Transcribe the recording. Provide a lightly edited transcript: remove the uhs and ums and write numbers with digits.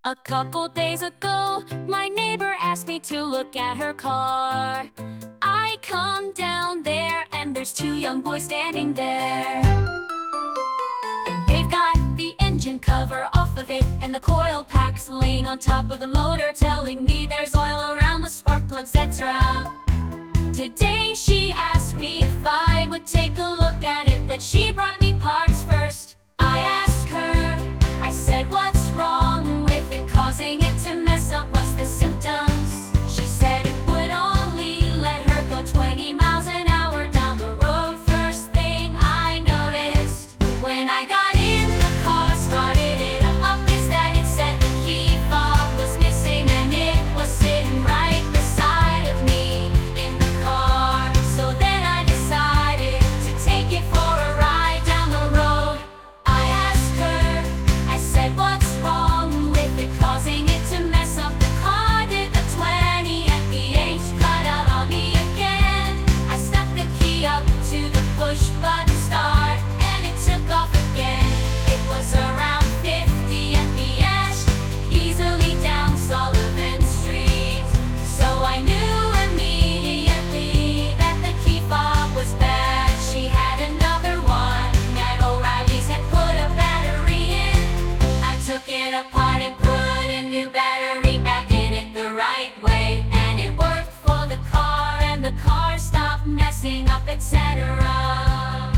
A couple days ago, my neighbor asked me to look at her car. I come down there and there's two young boys standing there. They've got the engine cover off of it and the coil packs laying on top of the motor, telling me there's oil around the spark plugs, etc. Today she asked me if I would take a look at it, that she brought me parts first. I asked her, I said, what's wrong with it, causing it to mess up, what's the symptoms? She said it would only let her go 20 miles an hour down the road. First thing I noticed when I got in the car, started it up, is that it said the key fob was missing and it was sitting right beside of me in the car. So then I decided to take it for a ride down the road. I asked her, I said, what's wrong with it, causing it to mess up the car? Did the 20 mph cut out on me again? I stuck the key up to the push button start and it took off again. It was around 50 mph, easily down Sullivan Street. So I knew immediately that the key fob was bad. She had another one that O'Reilly's had put a battery in. I took it apart and put a new battery back in it the right way, and it worked for the car and the car stopped messing up, etc.